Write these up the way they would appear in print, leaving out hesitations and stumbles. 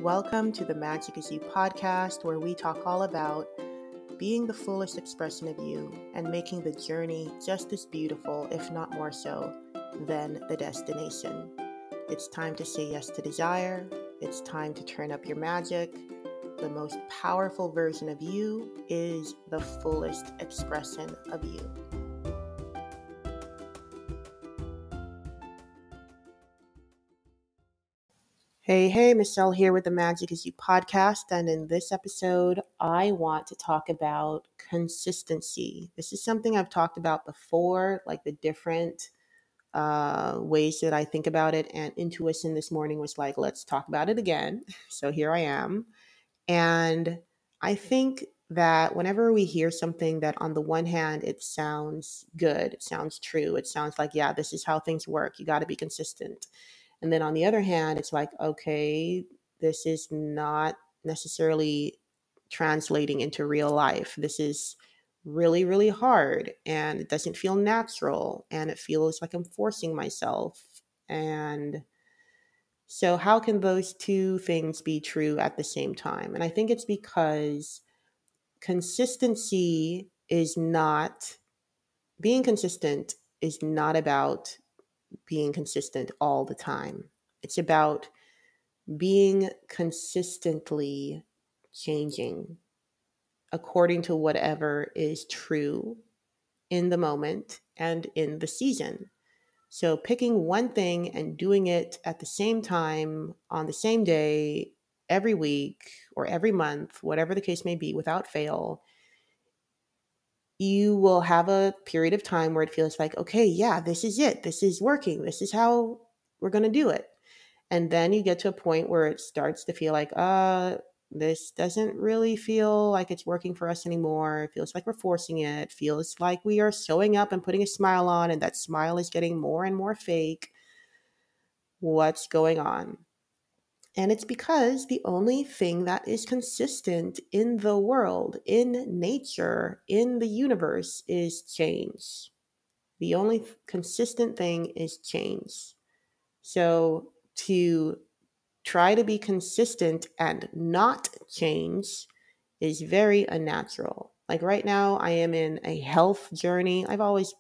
Welcome to the Magic is You podcast, where we talk all about being the fullest expression of you and making the journey just as beautiful, if not more so, than the destination. It's time to say yes to desire. It's time to turn up your magic. The most powerful version of you is the fullest expression of you. Hey, Michelle here with the Magic is You podcast. And in this episode, I want to talk about consistency. This is something I've talked about before, like the different ways that I think about it. And intuition this morning was like, let's talk about it again. So here I am. And I think that whenever we hear something that on the one hand, it sounds good, it sounds true, it sounds like, yeah, this is how things work. You got to be consistent. And then on the other hand, it's like, okay, this is not necessarily translating into real life. This is really, really hard and it doesn't feel natural and it feels like I'm forcing myself. And so, how can those two things be true at the same time? And I think it's because consistency is not, being consistent is not about being consistent all the time. It's about being consistently changing according to whatever is true in the moment and in the season. So picking one thing and doing it at the same time on the same day every week or every month, whatever the case may be, without fail, you will have a period of time where it feels like, okay, yeah, this is it. This is working. This is how we're going to do it. And then you get to a point where it starts to feel like, this doesn't really feel like it's working for us anymore. It feels like we're forcing it. It feels like we are showing up and putting a smile on, and that smile is getting more and more fake. What's going on? And it's because the only thing that is consistent in the world, in nature, in the universe is change. The only consistent thing is change. So to try to be consistent and not change is very unnatural. Like right now, I am in a health journey. I've always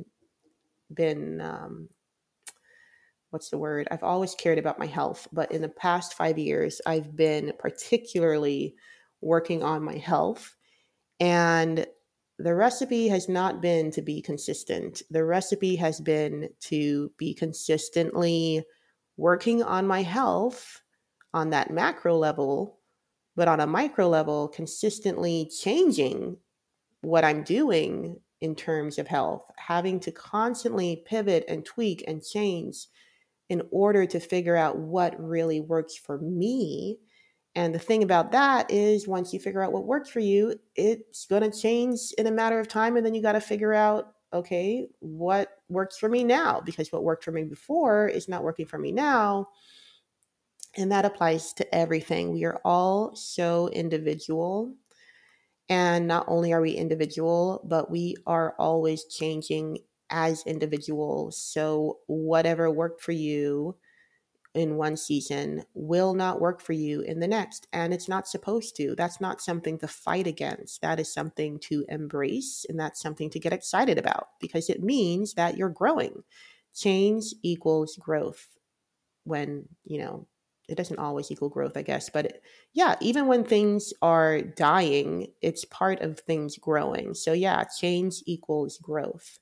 been what's the word? I've always cared about my health, but in the past 5 years, I've been particularly working on my health. And the recipe has not been to be consistent. The recipe has been to be consistently working on my health on that macro level, but on a micro level, consistently changing what I'm doing in terms of health, having to constantly pivot and tweak and change in order to figure out what really works for me. And the thing about that is once you figure out what works for you, it's going to change in a matter of time. And then you got to figure out, okay, what works for me now? Because what worked for me before is not working for me now. And that applies to everything. We are all so individual. And not only are we individual, but we are always changing as individuals. So whatever worked for you in one season will not work for you in the next. And it's not supposed to. That's not something to fight against. That is something to embrace. And that's something to get excited about because it means that you're growing. Change equals growth when, it doesn't always equal growth, I guess. But yeah, even when things are dying, it's part of things growing. So yeah, change equals growth.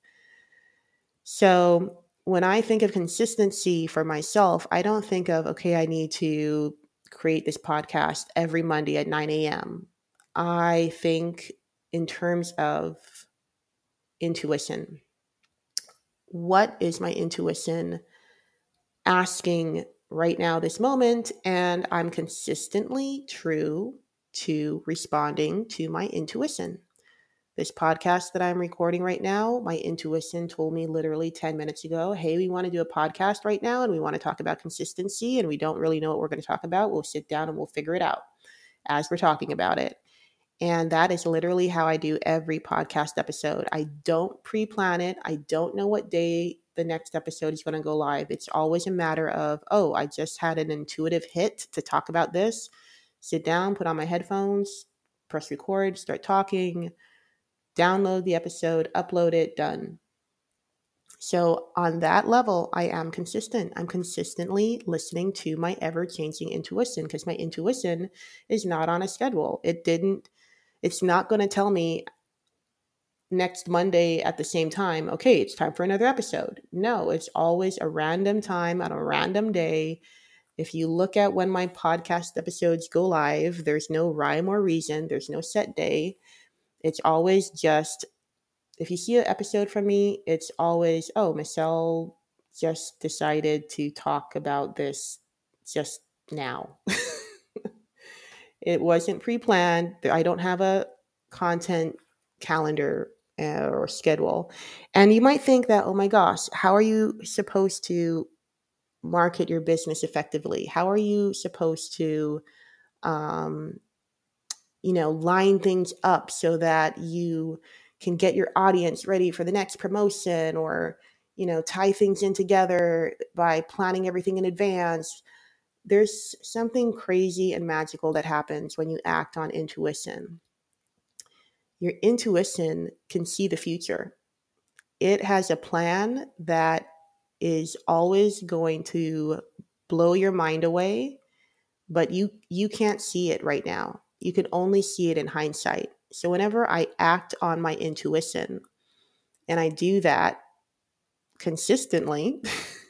So when I think of consistency for myself, I don't think of, okay, I need to create this podcast every Monday at 9 a.m. I think in terms of intuition. What is my intuition asking right now, this moment? And I'm consistently true to responding to my intuition. This podcast that I'm recording right now, my intuition told me literally 10 minutes ago, hey, we want to do a podcast right now and we want to talk about consistency and we don't really know what we're going to talk about. We'll sit down and we'll figure it out as we're talking about it. And that is literally how I do every podcast episode. I don't pre-plan it. I don't know what day the next episode is going to go live. It's always a matter of, oh, I just had an intuitive hit to talk about this. Sit down, put on my headphones, press record, start talking, download the episode, upload it, done. So on that level, I am consistent. I'm consistently listening to my ever-changing intuition because my intuition is not on a schedule. It's not going to tell me next Monday at the same time, okay, it's time for another episode. No, it's always a random time on a random day. If you look at when my podcast episodes go live, there's no rhyme or reason, there's no set day. It's always just, if you see an episode from me, it's always, oh, Michelle just decided to talk about this just now. It wasn't pre-planned. I don't have a content calendar or schedule. And you might think that, oh my gosh, how are you supposed to market your business effectively? How are you supposed to, um, line things up so that you can get your audience ready for the next promotion, or, tie things in together by planning everything in advance? There's something crazy and magical that happens when you act on intuition. Your intuition can see the future. It has a plan that is always going to blow your mind away, but you can't see it right now. You can only see it in hindsight. So whenever I act on my intuition, and I do that consistently,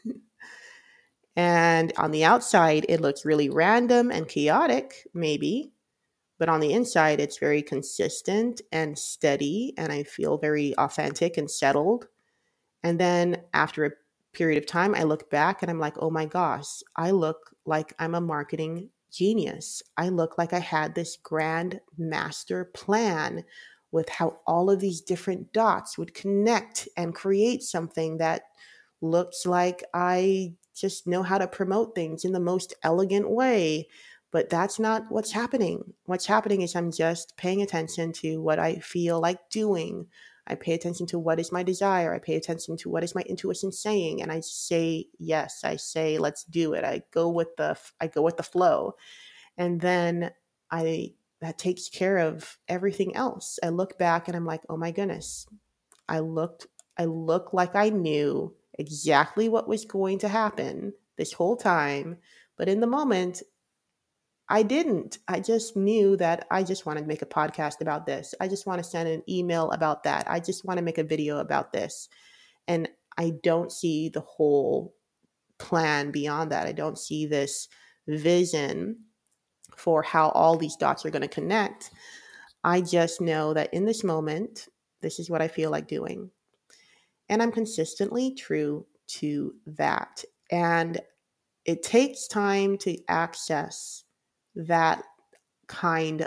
and on the outside it looks really random and chaotic maybe, but on the inside it's very consistent and steady, and I feel very authentic and settled. And then after a period of time, I look back and I'm like, oh my gosh, I look like I'm a marketing genius. I look like I had this grand master plan with how all of these different dots would connect and create something that looks like I just know how to promote things in the most elegant way. But that's not what's happening. What's happening is I'm just paying attention to what I feel like doing. I pay attention to what is my desire. I pay attention to what is my intuition saying, and I say yes. I say let's do it. I go with the flow, and then I that takes care of everything else. I look back and I'm like, oh my goodness, I looked I look like I knew exactly what was going to happen this whole time, but in the moment I didn't. I just knew that I just wanted to make a podcast about this. I just want to send an email about that. I just want to make a video about this. And I don't see the whole plan beyond that. I don't see this vision for how all these dots are going to connect. I just know that in this moment, this is what I feel like doing. And I'm consistently true to that. And it takes time to access that kind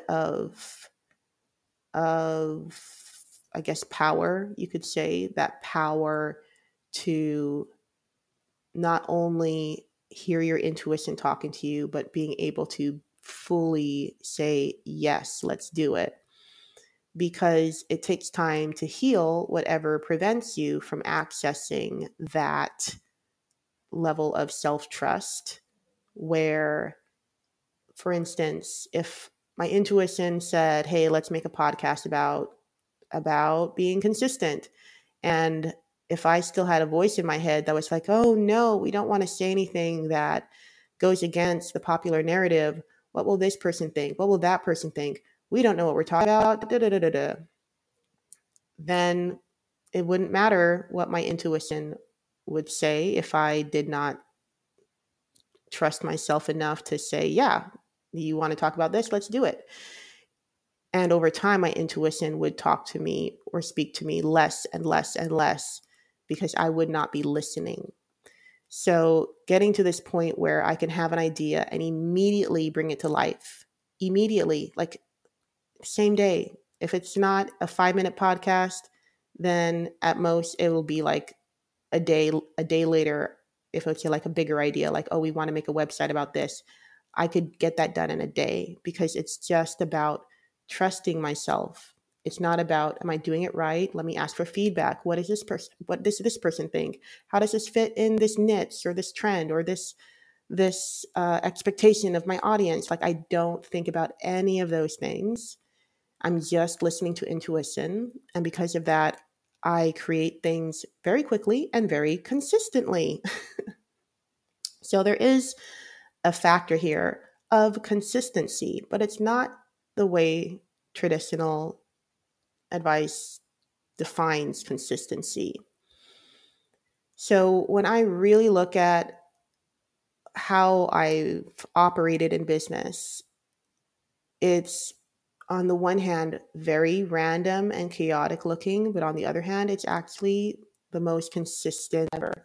of I guess power, you could say, that power to not only hear your intuition talking to you, but being able to fully say, yes, let's do it. Because it takes time to heal whatever prevents you from accessing that level of self trust, where, for instance, if my intuition said, hey, let's make a podcast about being consistent, and if I still had a voice in my head that was like, oh no, we don't want to say anything that goes against the popular narrative. What will this person think? What will that person think? We don't know what we're talking about. Da, da, da, da, da. Then it wouldn't matter what my intuition would say if I did not trust myself enough to say, yeah, you want to talk about this? Let's do it. And over time, my intuition would talk to me or speak to me less and less and less because I would not be listening. So, getting to this point where I can have an idea and immediately bring it to life, immediately, like same day. If it's not a 5-minute podcast, then at most it will be like a day later. If it's like a bigger idea, like, oh, we want to make a website about this, I could get that done in a day because it's just about trusting myself It's not about, am I doing it right? Let me ask for feedback. What does this person think? How does this fit in this niche or this trend or this expectation of my audience? Like, I don't think about any of those things. I'm just listening to intuition. And because of that, I create things very quickly and very consistently. So there is a factor here of consistency, but it's not the way traditional advice defines consistency. So when I really look at how I've operated in business, it's on the one hand very random and chaotic looking, but on the other hand, it's actually the most consistent ever.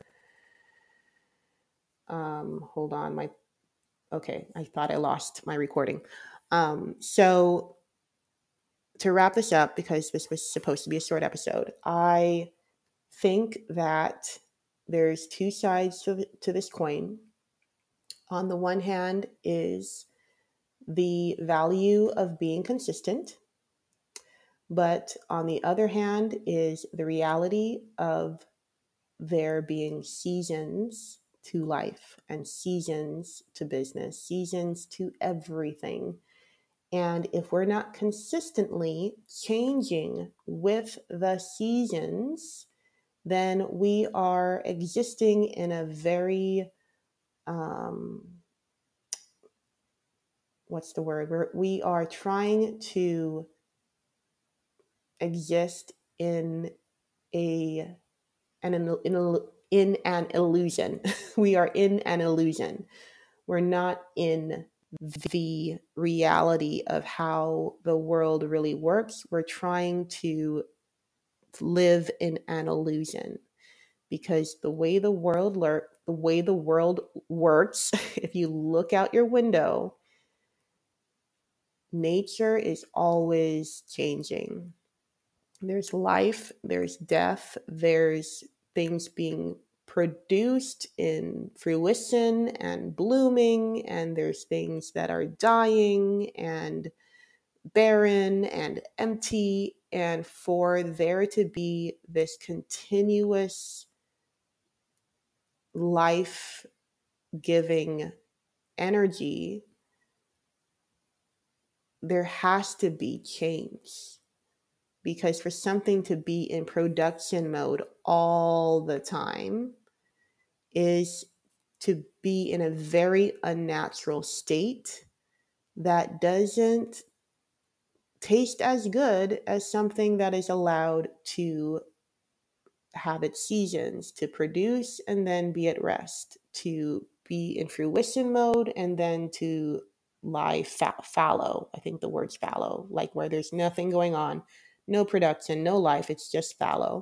Hold on, okay, I thought I lost my recording. So to wrap this up, because this was supposed to be a short episode, I think that there's two sides to this coin. On the one hand is the value of being consistent, but on the other hand is the reality of there being seasons to life and seasons to business, seasons to everything. And if we're not consistently changing with the seasons, then we are existing in a very, what's the word? We are trying to exist in a in an illusion. We are in an illusion. We're not in the reality of how the world really works. We're trying to live in an illusion because the way the world works, if you look out your window, nature is always changing. There's life, there's death, there's things being produced in fruition and blooming, and there's things that are dying and barren and empty. And for there to be this continuous life giving energy, there has to be change. Because for something to be in production mode all the time is to be in a very unnatural state that doesn't taste as good as something that is allowed to have its seasons, to produce and then be at rest, to be in fruition mode and then to lie fallow. I think the word's fallow, like where there's nothing going on, no production, no life, it's just fallow.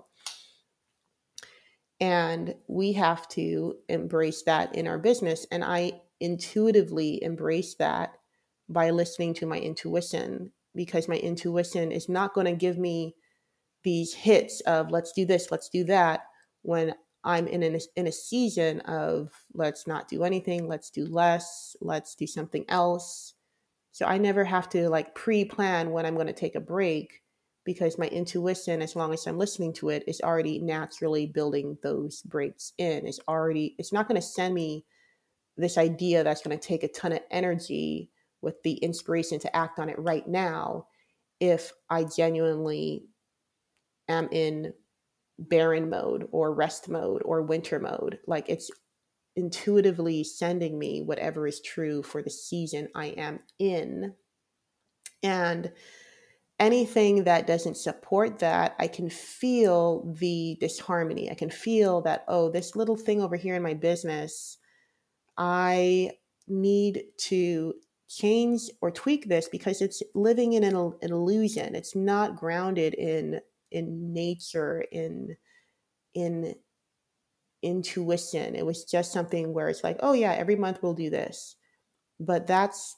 And we have to embrace that in our business. And I intuitively embrace that by listening to my intuition, because my intuition is not going to give me these hits of let's do this, let's do that, when I'm in a season of let's not do anything, let's do less, let's do something else. So I never have to like pre-plan when I'm going to take a break, because my intuition, as long as I'm listening to it, is already naturally building those breaks in. It's not going to send me this idea that's going to take a ton of energy with the inspiration to act on it right now if I genuinely am in barren mode or rest mode or winter mode. Like, it's intuitively sending me whatever is true for the season I am in. And anything that doesn't support that, I can feel the disharmony. I can feel that, oh, this little thing over here in my business, I need to change or tweak this because it's living in an illusion. It's not grounded in nature, in intuition. It was just something where it's like, oh yeah, every month we'll do this. But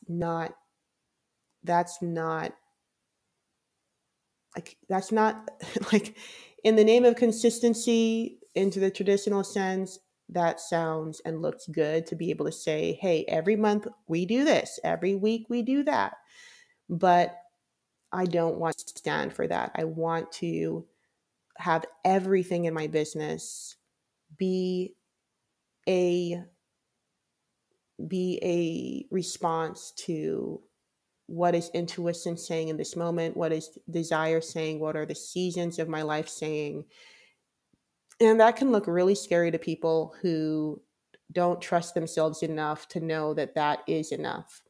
that's not that's not like, in the name of consistency into the traditional sense, that sounds and looks good to be able to say, hey, every month we do this, every week we do that. But I don't want to stand for that. I want to have everything in my business be a response to what is intuition saying in this moment, what is desire saying, what are the seasons of my life saying. And that can look really scary to people who don't trust themselves enough to know that that is enough.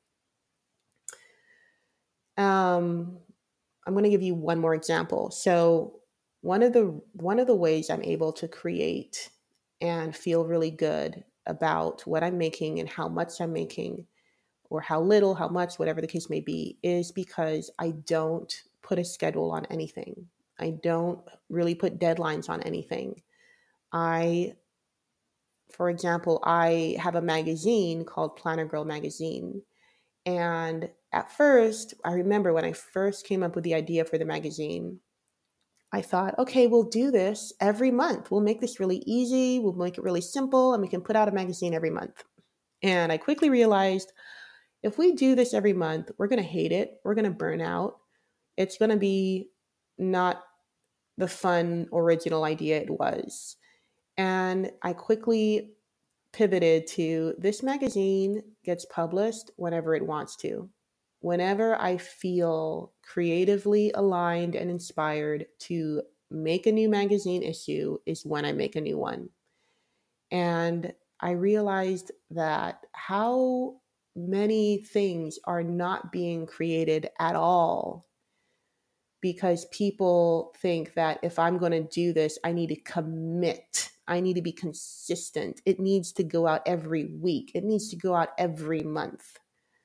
um, I'm going to give you one more example. So one of the ways I'm able to create and feel really good about what I'm making and how much I'm making, or how little, how much, whatever the case may be, is because I don't put a schedule on anything. I don't really put deadlines on anything. I, for example, I have a magazine called Planner Girl Magazine. And at first, I remember when I first came up with the idea for the magazine, I thought, okay, we'll do this every month. We'll make this really easy. We'll make it really simple, and we can put out a magazine every month. And I quickly realized if we do this every month, we're going to hate it. We're going to burn out. It's going to be not the fun, original idea it was. And I quickly pivoted to this magazine gets published whenever it wants to. Whenever I feel creatively aligned and inspired to make a new magazine issue is when I make a new one. And I realized that how many things are not being created at all because people think that if I'm going to do this, I need to commit. I need to be consistent. It needs to go out every week. It needs to go out every month.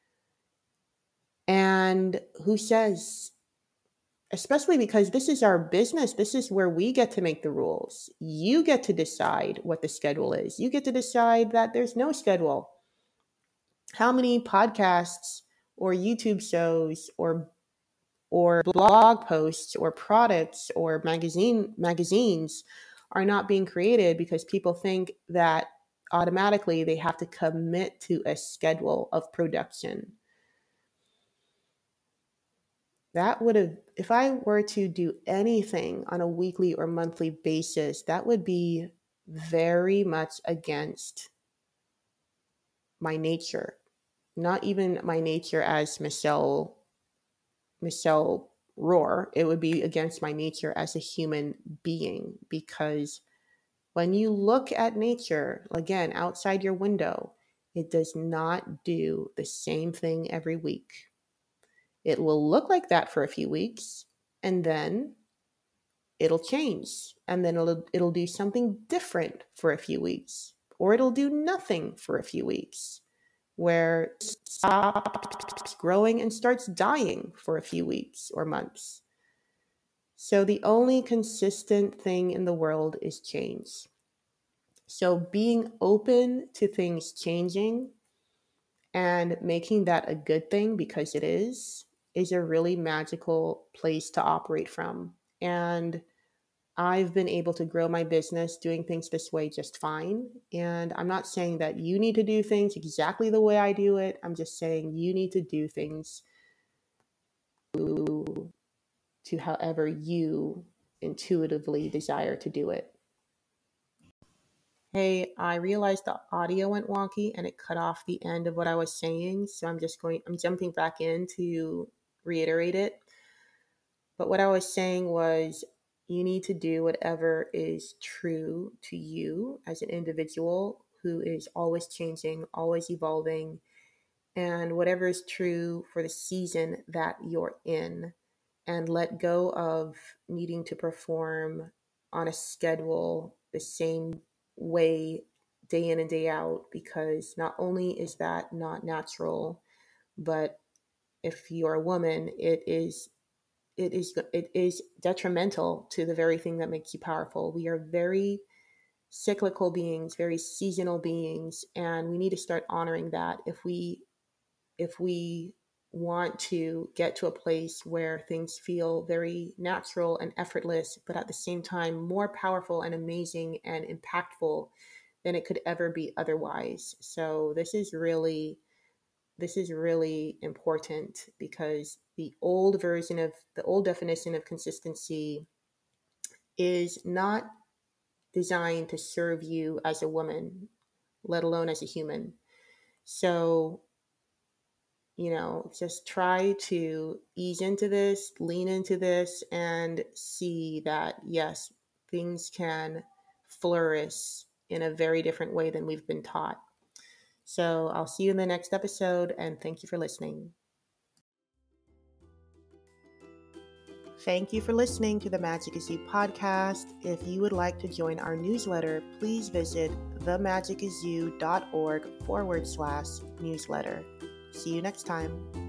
And who says, especially because this is our business, this is where we get to make the rules. You get to decide what the schedule is. You get to decide that there's no schedule. How many podcasts or YouTube shows or blog posts or products or magazines are not being created because people think that automatically they have to commit to a schedule of production. That would have, if I were to do anything on a weekly or monthly basis, that would be very much against my nature. Not even my nature as Michelle Rohr, it would be against my nature as a human being. Because when you look at nature, again, outside your window, it does not do the same thing every week. It will look like that for a few weeks, and then it'll change. And then it'll do something different for a few weeks, or it'll do nothing for a few weeks, where it stops growing and starts dying for a few weeks or months. So the only consistent thing in the world is change. So being open to things changing and making that a good thing because it is a really magical place to operate from. And I've been able to grow my business doing things this way just fine. And I'm not saying that you need to do things exactly the way I do it. I'm just saying you need to do things to however you intuitively desire to do it. Hey, I realized the audio went wonky and it cut off the end of what I was saying. So I'm jumping back in to reiterate it. But what I was saying was you need to do whatever is true to you as an individual who is always changing, always evolving, and whatever is true for the season that you're in, and let go of needing to perform on a schedule the same way day in and day out, because not only is that not natural, but if you're a woman, it is detrimental to the very thing that makes you powerful. We are very cyclical beings, very seasonal beings, and we need to start honoring that if we want to get to a place where things feel very natural and effortless, but at the same time more powerful and amazing and impactful than it could ever be otherwise. So this is really this is really important because the old definition of consistency is not designed to serve you as a woman, let alone as a human. So, just try to ease into this, lean into this, and see that, yes, things can flourish in a very different way than we've been taught. So, I'll see you in the next episode, and thank you for listening. Thank you for listening to the Magic Is You podcast. If you would like to join our newsletter, please visit themagicisyou.org/newsletter. See you next time.